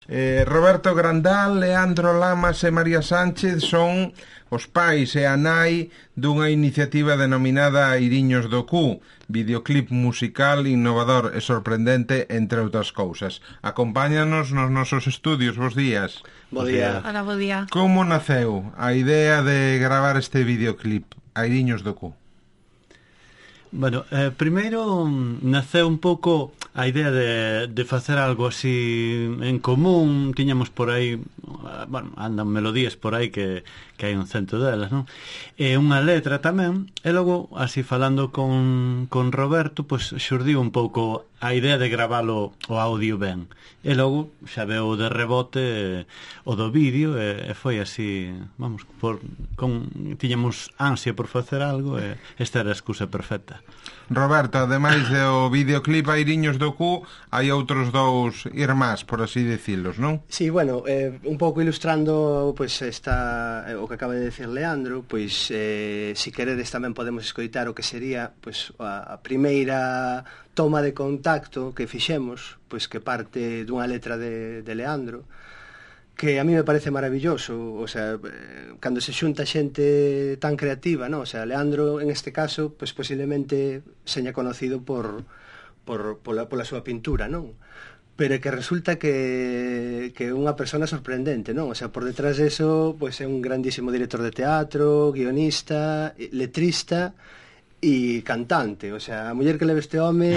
Roberto Grandal, Leandro Lamas e María Sánchez son os pais e a nai dunha iniciativa denominada Airiños do Cu, videoclip musical innovador e sorprendente, entre outras cousas. Acompáñanos nos nosos estudios. Bos días. Bo día. Hola, bo día. Como naceu a idea de gravar este videoclip, Airiños do Cu? Bueno, primeiro naceu un pouco a idea de facer algo así en común. Tiñamos por aí, bueno, andan melodías por aí que hai un cento delas, non? E unha letra tamén, e logo, así falando con Roberto, pois xurdiu un pouco a idea de gravalo o audio ben. E logo xa veu de rebote o do vídeo e foi así, vamos, tiñamos ansia por facer algo e esta era a excusa perfecta. Roberto, ademais do videoclip Airiños do Cu, hai outros dous irmás, por así decilos, non? Sí, bueno, un pouco ilustrando pois está o que acaba de decir Leandro, pois se queredes tamén podemos escoitar o que sería pois a primeira toma de contacto que fixemos, pois que parte dunha letra de Leandro, que a mí me parece maravilloso. O sea, cando se xunta xente tan creativa, ¿no? O sea, Leandro, en este caso, pues posiblemente seña conocido pola súa pintura, non? Pero que resulta que unha persona sorprendente, non? O sea, por detrás de eso, pues é un grandísimo director de teatro, guionista, letrista e cantante. O sea, a muller que leve este home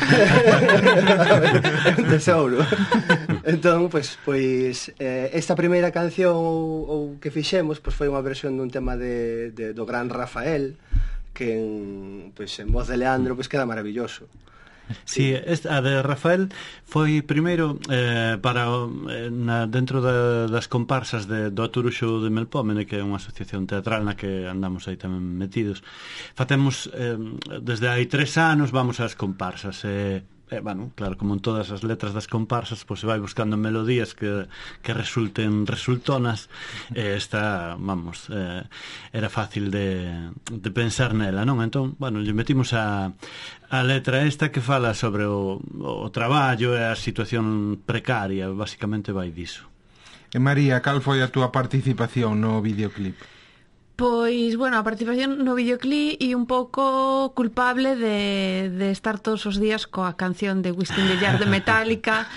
é un tesouro. Entón, pois esta primeira canción ou que fixemos pois foi unha versión dun tema do gran Rafael, que en voz de Leandro pois queda maravilloso. Sí, a de Rafael foi primeiro dentro das comparsas do Aturuxo de Melpómene, que é unha asociación teatral na que andamos aí tamén metidos. Facemos desde hai 3 anos vamos ás comparsas bueno, claro, como en todas as letras das comparsas, pois se vai buscando melodías que resulten resultonas. Esta, vamos, era fácil de pensar nela, non? Entón, bueno, lle metimos a letra esta que fala sobre o traballo e a situación precaria, basicamente vai diso. E María, cal foi a túa participación no videoclip? Pois, bueno, a participación no videoclip e un pouco culpable de estar todos os días coa canción de Whiskey in the Jar de Metallica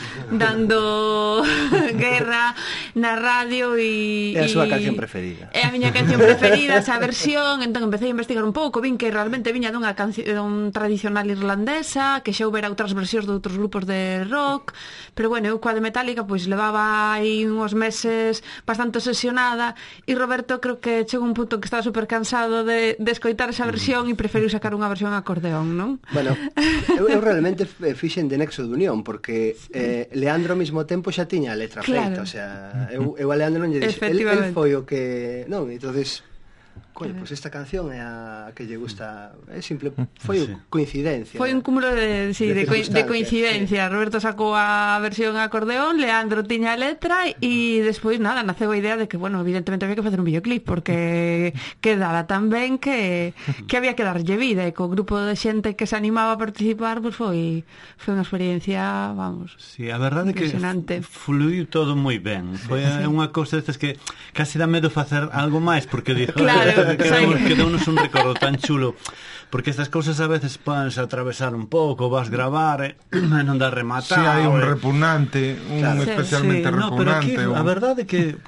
dando guerra na radio e a súa canción preferida. É a miña canción preferida, esa versión. Entón empecé a investigar un pouco, vin que realmente viña dunha canción tradicional irlandesa, que xa houbera outras versións de outros grupos de rock, pero bueno, eu coa de Metallica pois levaba aí uns meses bastante obsesionada, e Roberto creo que chegou un punto que estaba super cansado de escoitar esa versión e preferiu sacar unha versión acordeón, non? Bueno, eu realmente fixen de nexo de unión, porque Leandro ao mesmo tempo xa tiña a letra feita, o sea, eu a Leandro non lle dixo, el foi o que... Non, entonces... Coño, pois esta canción é a que lle gusta, é simple, foi coincidencia. Foi un cúmulo de coincidencia. Sí. Roberto sacou a versión acordeón, Leandro tiña a letra e despois nada, naceu a idea de que, bueno, evidentemente había que facer un videoclip porque quedaba tan ben que había que darlle vida, e co grupo de xente que se animaba a participar, pois foi unha experiencia, vamos. Sí, a verdade é que fluiu todo moi ben. Foi unha cousa destas que casi dá medo facer algo máis, porque dixo, claro, quedounos un recordo tan chulo, porque estas cousas a veces pódense atravesar un pouco, vas gravar e non dá rematar. Si hai un repugnante, especialmente repugnante. No, pero aquí a verdade é que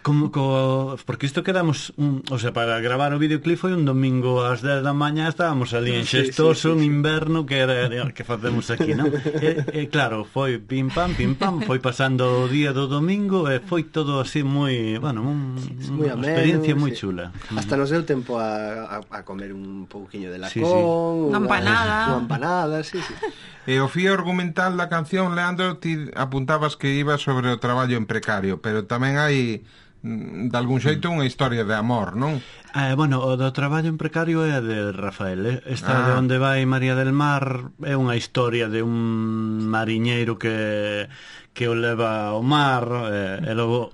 porque isto quedamos, o sea, para gravar o videoclip foi un domingo ás 10 da mañá, estábamos ali en Xestoso, un inverno que era que facemos aquí, non? E claro, foi pim pam, foi pasando o día do domingo e foi todo así moi, bueno, unha experiencia moi chula. Hasta nos deu tempo a comer un pouquiño de lacón, unha empanada, sí. E o fío argumental da canción, Leandro, ti apuntabas que iba sobre o traballo en precario, pero tamén hai de algún xeito unha historia de amor, non? Bueno, o do traballo en precario é a de Rafael. Esta de onde vai María del Mar é unha historia de un mariñeiro que o leva ao mar e logo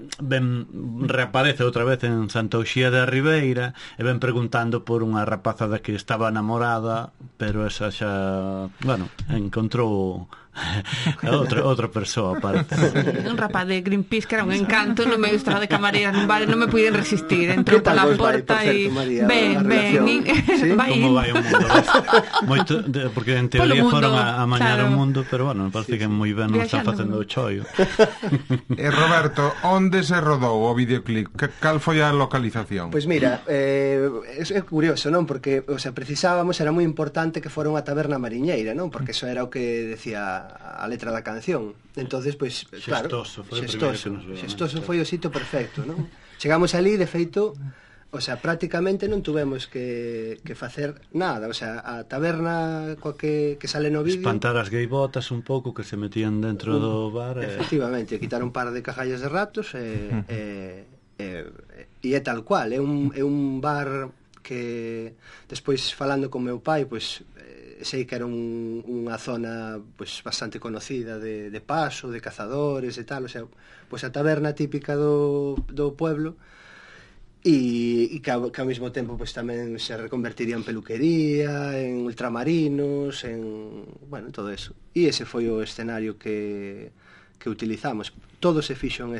reaparece outra vez en Santa Uxía de Ribeira e ven preguntando por unha rapaza da que estaba namorada, pero esa xa, bueno, encontrou outra persoa aparte. Un rapaz de Greenpeace que era un encanto, non me estaba de camareira nun bar, non me puiden resistir, entrou pola porta e ben, Como vai o mundo? Porque en teoría foron a amañar o mundo, pero bueno, me parece que moi ben non están facendo o chollo. Roberto, onde se rodou o videoclip? Cal foi a localización? Pois mira, é curioso, non? Porque, o sea, precisábamos, era moi importante que fora unha taberna mariñeira, non? Porque eso era o que decía a letra da canción. Entonces, pois, claro, Xestoso foi o sitio perfecto, non? Chegamos ali, de feito, o sea, prácticamente non tuvemos que facer nada, o sea, a taberna coa que sale no vídeo, espantar as gaivotas un pouco que se metían dentro do bar. Efectivamente, quitar un par de cajallas de ratos e é tal cual, é un bar que despois falando con meu pai, pois sei que era unha zona pois bastante conocida de paso, de cazadores e tal, o sea, pois a taberna típica do pueblo e que ao mesmo tempo pois tamén se reconvertiría en peluquería, en ultramarinos, en, bueno, todo eso. E ese foi o escenario que utilizamos. Todo se fixo en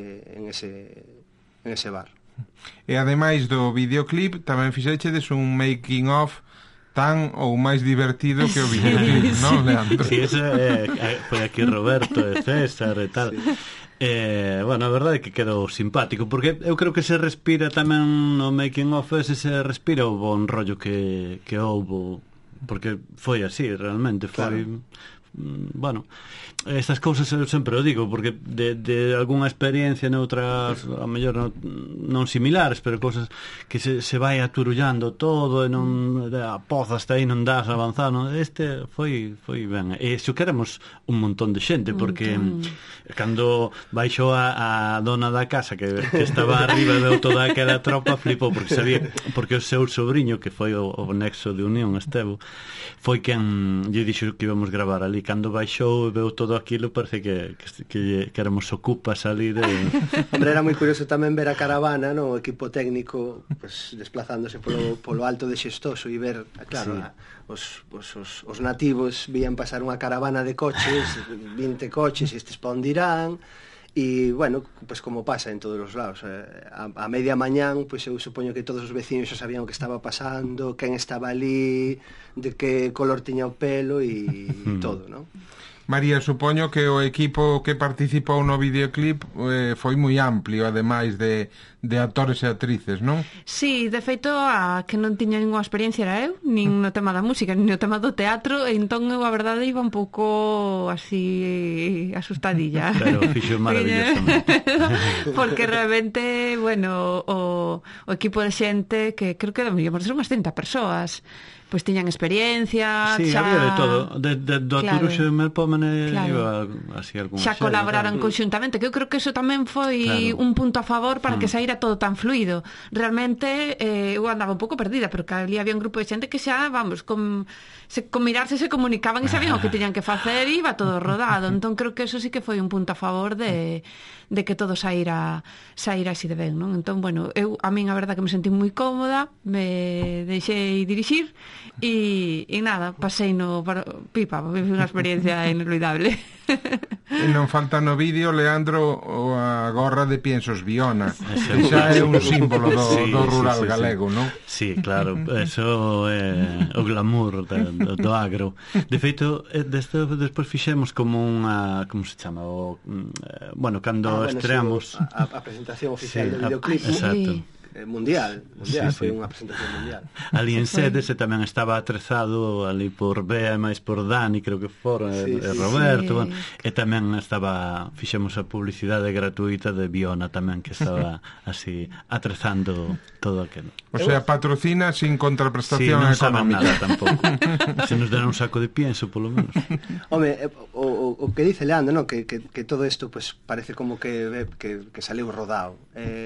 ese bar. E ademais do videoclip tamén fixechedes un making of tan ou máis divertido que o videoclip, non, Leandro? Si, ese foi aquí Roberto e César e tal. Bueno, a verdade é que quedou simpático, porque eu creo que se respira tamén no making of ese, se respira o bon rollo que houbo, porque foi así, realmente foi... Claro. Bueno, estas cousas eu sempre o digo, porque de algunha experiencia noutras, a mellor non similares, pero cousas que se vai aturullando todo e non a poza hasta aí non das avanzar, non? Este foi ben, e se queremos un montón de xente, porque cando baixou a dona da casa que estaba arriba de toda aquela tropa, flipou, porque sabía, porque o seu sobrinho, que foi o nexo de unión, Estevo, foi quen lle dixo que íbamos gravar ali. Cando baixou e veu todo aquilo, parece que éramos ocupas ali de... Hombre, era moi curioso tamén ver a caravana, no? O equipo técnico pues, desplazándose polo alto de Xestoso e ver, claro, sí. Os nativos vían pasar unha caravana de coches, 20 coches, e estes pa onde irán. E, bueno, pues como pasa en todos os lados, a media mañán, pues eu supoño que todos os veciños xa sabían o que estaba pasando, quen estaba ali, de que color tiña o pelo e todo, non? María, supoño que o equipo que participou no videoclip foi moi amplio, ademais de actores e actrices, non? Sí, de feito, a que non tiña ninguna experiencia era eu, nin no tema da música, nin no tema do teatro, entón eu, a verdade, iba un pouco así asustadilla. Pero fixo maravillosamente. Porque realmente, bueno, o equipo de xente, que creo que deberíamos ser unhas 30 persoas, pois tiñan experiencia, sí, había de todo, do Aturuxo de Melpómene, iba así algún xa colaboraron conxuntamente, que eu creo que eso tamén foi un punto a favor para que saíra todo tan fluido. Realmente eu andaba un pouco perdida, pero que ali había un grupo de xente que xa, vamos, con mirarse se comunicaban e sabían o que tiñan que facer e iba todo rodado. Entón creo que eso sí que foi un punto a favor de que todo saíra así de ben, non? Entón, bueno, a min a verdad que me sentí moi cómoda, me deixei dirixir e nada, pasei no pipa, foi unha experiencia inolvidable. E non falta no vídeo, Leandro, a gorra de Piensos Viona, que xa é un símbolo do rural galego, non? Sí, claro, eso é o glamour do agro. De feito, despois fixemos como unha, como se chama, bueno, cando estreamos a presentación oficial do videoclip. Exacto. Mundial, foi unha presentación mundial. Ali en Sedes tamén estaba atrezado ali por Bea e máis por Dani, creo que fora, Roberto, bueno, e tamén fixemos a publicidade gratuita de Viona tamén, que estaba así atrezando todo aquilo. O sea, patrocina sin contraprestación económica. Sí, non saben nada tampouco. Se nos deran un saco de pienso, polo menos. Home, o que dice Leandro, ¿no? que todo isto pues, parece como que saleu rodado.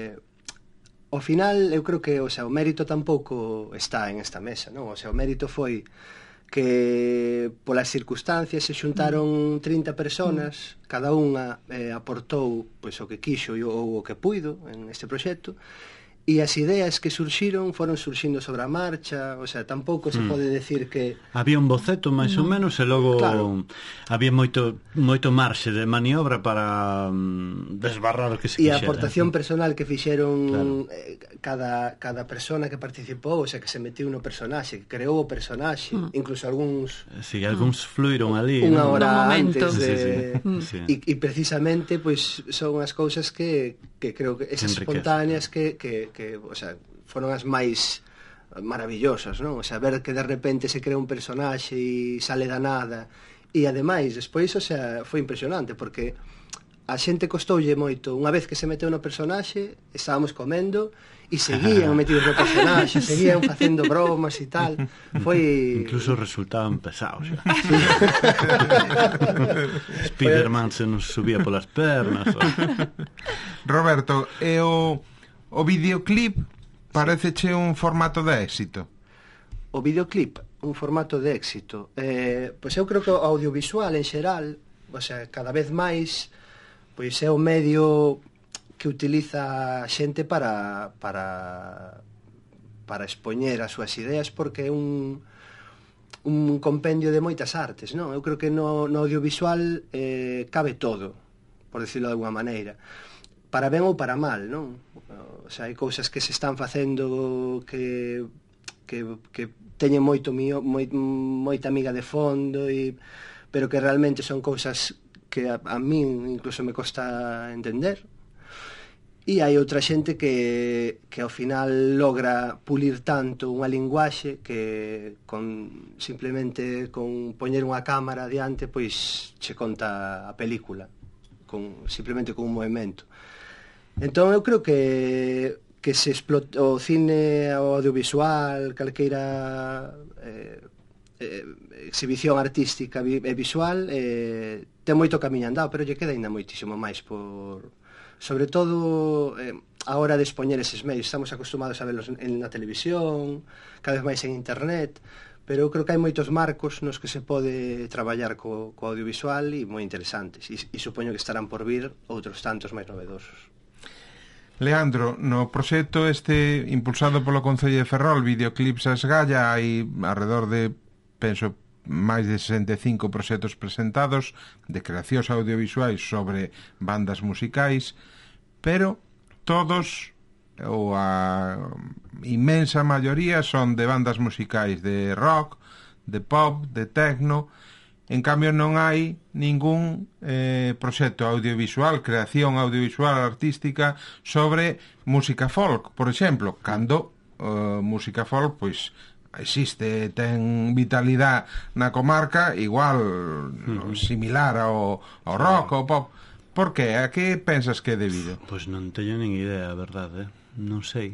Ao final, eu creo que o mérito tampouco está en esta mesa, non? O sea, o mérito foi que polas circunstancias se xuntaron 30 personas, cada unha aportou pois, o que quixo ou o que puido en este proxecto, E as ideas que surxiron foron surxindo sobre a marcha, o sea, tampouco se pode decir que... Había un boceto máis ou menos e logo Claro. había moito marxe de maniobra para desbarrar o que se E quixera. a aportación personal que fixeron Claro. cada persona que participou, o sea, que se metiu no personaxe, que creou o personaxe, incluso algúns Sí, algúns fluíron ali. unha non? hora No momento. antes de... Sí. E precisamente pois son as cousas que creo que esas Enriquece. espontáneas que o sea, foron as máis maravillosas, non? O sea, ver que de repente se crea un personaxe e sale da nada. E ademais, despois, o sea, foi impresionante porque a xente costoulle moito. Unha vez que se meteu no personaxe, estábamos comendo e seguían metidos no personaxe, seguían facendo bromas e tal. Foi... Incluso resultaban pesados. Spiderman se nos subía polas pernas. Roberto, e o videoclip pareceche un formato de éxito? O videoclip, un formato de éxito. Pois eu creo que o audiovisual en xeral, o sea, cada vez máis, pois é o medio que utiliza a xente para expoñer as súas ideas, porque é un compendio de moitas artes, non? Eu creo que no audiovisual cabe todo, por decirlo de alguma maneira, para ben ou para mal, non? O sea, hai cousas que se están facendo que teñen moita amiga de fondo, pero que realmente son cousas que a min incluso me costa entender. E hai outra xente que ao final logra pulir tanto unha linguaxe que simplemente con poñer unha cámara diante pois che conta a película simplemente con un movimento. Entón eu creo que se o cine, o audiovisual, calqueira exhibición artística e visual ten moito camiño andado, pero lle queda ainda moitísimo máis sobre todo a hora de expoñer eses medios. Estamos acostumados a verlos na televisión, cada vez máis en internet, pero eu creo que hai moitos marcos nos que se pode traballar co audiovisual e moi interesantes, e supoño que estarán por vir outros tantos máis novedosos. Leandro, no proxecto este impulsado polo Concello de Ferrol, Videoclips a Esgalla, hai alrededor de, penso, máis de 65 proxectos presentados de creacións audiovisuais sobre bandas musicais, pero todos, ou a inmensa maioría, son de bandas musicais de rock, de pop, de techno. En cambio non hai ningún proxecto audiovisual, creación audiovisual artística sobre música folk, por exemplo, cando música folk pois existe, ten vitalidade na comarca igual similar ao rock, ao pop. Por que? A que pensas que é debido? Pois non teño nin idea, a verdade, non sei.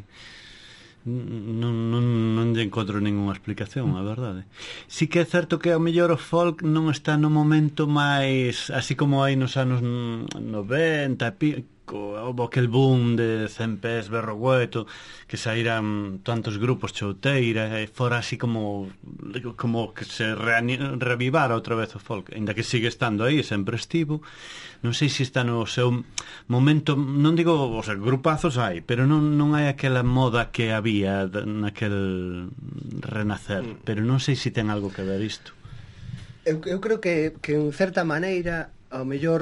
Non lle encontro ninguna explicación, a verdade. Si que é certo que ao mellor o folk non está no momento máis así como hai nos anos 90 e pico, houve aquel boom de Cempés, Berrogueto, que saíran tantos grupos, Chouteira, e fora así como que se revivara outra vez o folk, ainda que sigue estando aí, sempre estivo. Non sei se está no seu momento, non digo, o sea, grupazos hai, pero non hai aquela moda que había naquel renacer, pero non sei se ten algo que ver isto. Eu creo que en certa maneira, ao mellor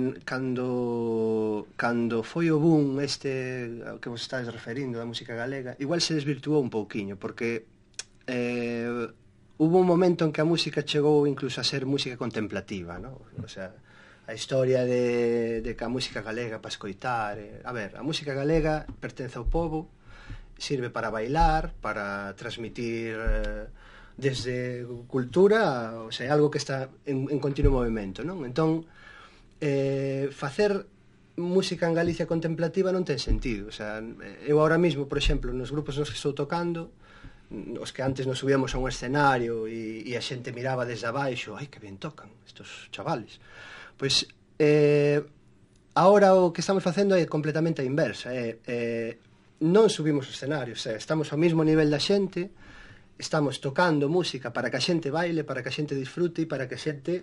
cando foi o boom este ao que vos estades referindo da música galega, igual se desvirtuou un pouquiño, porque hubo un momento en que a música chegou incluso a ser música contemplativa, ¿no? O sea, a historia de que a música galega para escoitar, a ver, a música galega pertence ao povo, sirve para bailar, para transmitir desde cultura, o sea, algo que está en continuo movimento, non? Entón, facer música en Galicia contemplativa non ten sentido. O sea, eu ahora mesmo, por exemplo, nos grupos nos que estou tocando, os que antes nos subíamos a un escenario e a xente miraba desde abaixo, ai, que ben tocan estos chavales. Pois, ahora o que estamos facendo é completamente a inversa. Non subimos o escenario, o sea, estamos ao mesmo nivel da xente, estamos tocando música para que a xente baile, para que a xente disfrute e para que a xente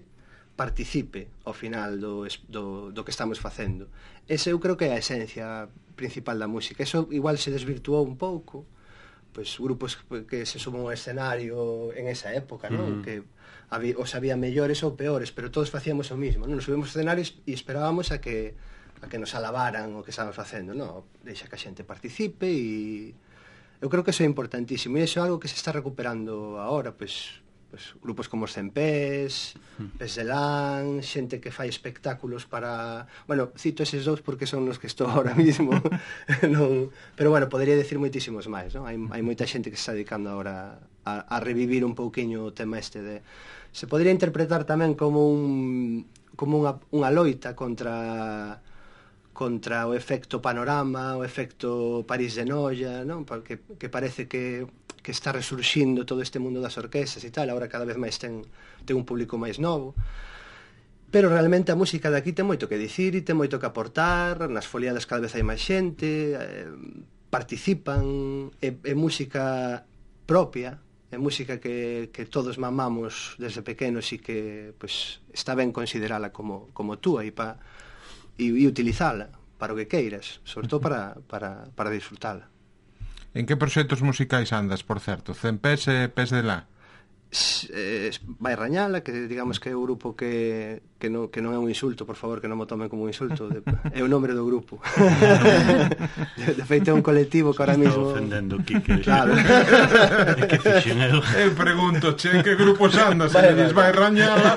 participe ao final do que estamos facendo. Ese eu creo que é a esencia principal da música. Eso igual se desvirtuou un pouco, pois grupos que se suban ao escenario en esa época, non? Que os había mellores ou peores, pero todos facíamos o mismo, non? Nos subimos aos escenarios e esperábamos a que nos alabaran o que estamos facendo, non? Deixa que a xente participe e eu creo que eso é importantísimo e iso é algo que se está recuperando agora, pois grupos como os Cempés, Pes de Lán, xente que fai espectáculos para... Bueno, cito eses dous porque son os que estou ahora mismo, non... Pero bueno, podría decir moitísimos máis, non? Hai moita xente que se está dedicando agora a revivir un pouquiño o tema este de... Se podría interpretar tamén como unha loita contra o efecto panorama, o efecto París de Noia, non? Porque parece que está resurxindo todo este mundo das orquestas e tal, agora cada vez máis ten un público máis novo, pero realmente a música de aquí ten moito que dicir e ten moito que aportar, nas foliadas cada vez hai máis xente, participan, é música propia, é música que todos mamamos desde pequenos e que pues, está ben considerala como túa e utilizala para o que queiras, sobre todo para disfrutala. En que proxectos musicais andas, por certo? Cempés e Pes de Lán? Vai Rañala, que digamos que é o grupo que non é un insulto, por favor, que non mo tomen como un insulto, é o nome do grupo. De feito é un colectivo que ahora mismo... Estou ofendendo, Quique. Claro. Que fixen eu? Eu pregunto, che, que grupos andas? E me dis, vai Rañala...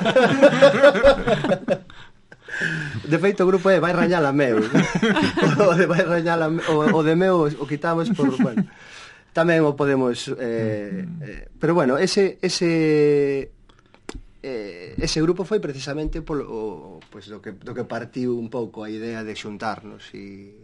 De feito o grupo é Vai Rañala meu. O de Vai Rañala o de meu o quitamos por, bueno, tamén o podemos pero bueno, ese grupo foi precisamente polo pues do que partiu un pouco a idea de xuntarnos e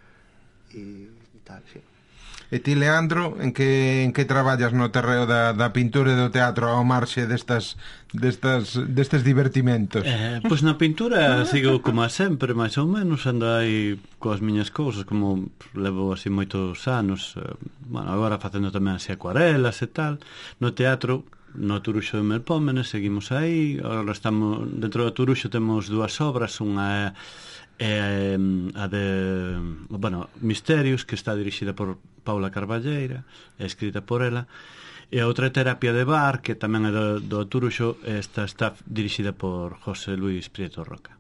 tal, sí. E ti, Leandro, en que traballas no terreo da pintura e do teatro ao marxe destes divertimentos? Pois na pintura sigo como a sempre, máis ou menos, ando aí coas miñas cousas, como levo así moitos anos, bueno, agora facendo tamén así acuarelas e tal. No teatro, no Turuxo de Melpómenes, seguimos aí, agora estamos, dentro do Turuxo temos dúas obras, unha a de, bueno, Misterios, que está dirixida por Paula Carballeira, é escrita por ela, e a outra Terapia de Bar, que tamén é do Turuxo, esta está dirixida por José Luis Prieto Roca.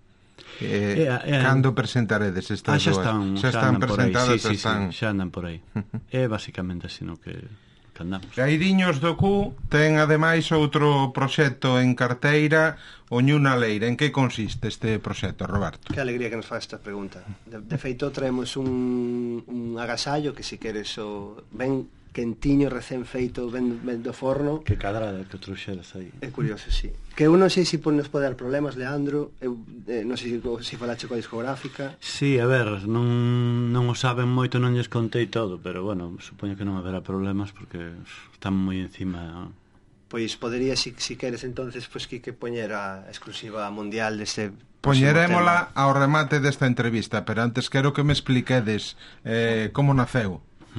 Cando presentaredes estas xa dúas? Xa están presentadas, por aí, sí, xa andan por aí. É basicamente así no que andamos. Gairiños do Cu ten ademais outro proxecto en carteira, o Ñuna Leira. En que consiste este proxecto, Roberto? Que alegría que nos faz esta pregunta. De feito, traemos un agasallo que si queres ben quentiño, recén feito, ben do forno. Que cadrada que trouxeras aí. É curioso, sí. Que eu non sei se nos pode dar problemas, Leandro. Eu non sei se falache coa discográfica. Sí, a ver, non o saben moito, non lles contei todo, pero bueno, supoño que non haberá problemas porque están moi encima. Pois podería, si queres, entonces, pues, que poñer a exclusiva mundial deste... Poñerémola ao remate desta entrevista, pero antes quero que me expliquedes como naceu.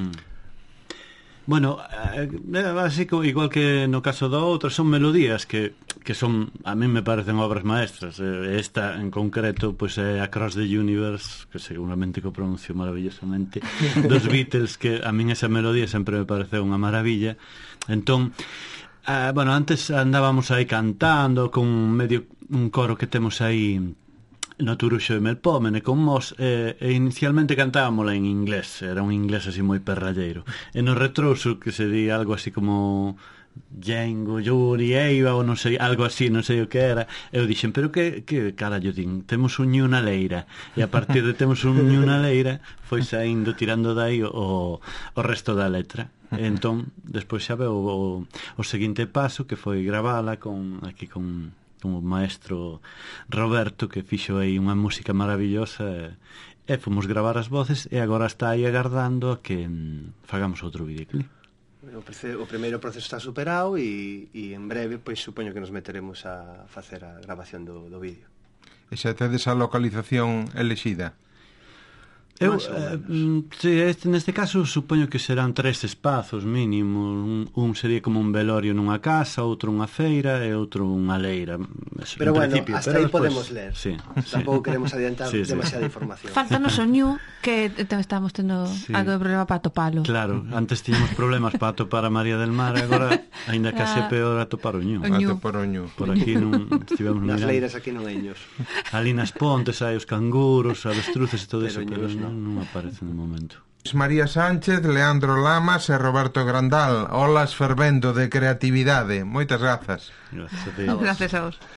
Bueno, así igual que no caso do outro, son melodías que son, a mí me parecen obras maestras. Esta en concreto pues é Across the Universe, que seguramente que o pronuncio maravillosamente, dos Beatles, que a min esa melodía sempre me pareceu unha maravilla. Entón, bueno, antes andábamos aí cantando con un coro que temos aí no Turuxo de Melpómene con Mos, e inicialmente cantábamosla en inglés, era un inglés así moi perralleiro, e no retrouso que se di algo así como Django, Yuri, Eiva ou non sei, algo así, non sei o que era. Eu dixen, pero que carallo din, temos un Ñuna Leira, e a partir de temos un Ñuna Leira foi saindo, tirando dai o resto da letra. E entón, despois xa veo o seguinte paso, que foi gravala con o maestro Roberto, que fixo aí unha música maravillosa, e fomos gravar as voces, e agora está aí agardando a que fagamos outro videoclip. O primeiro proceso está superado e en breve, pois supoño que nos meteremos a facer a grabación do vídeo. E xa tedes a localización elexida? Neste caso supoño que serán 3 espazos mínimos. Un sería como un velorio nunha casa, outro unha feira e outro unha leira. Pero bueno, hasta aí podemos ler. Tampouco queremos adiantar demasiada información. Faltanos o Ñu, que estamos tendo algo de problema para atopalo. Claro, antes tiñamos problemas para atopar a María del Mar, agora aínda case peor atopar o Ñu. Atopar o Ñu. Por aquí non estivemos mirando. Nas leiras aquí non hai Ños. Ali nas pontes hai os canguros, avestruces e todo eso, pero non aparecen de momento. María Sánchez, Leandro Lamas e Roberto Grandal, olas fervendo de creatividade. Moitas grazas. Gracias a Deus. Gracias a vos.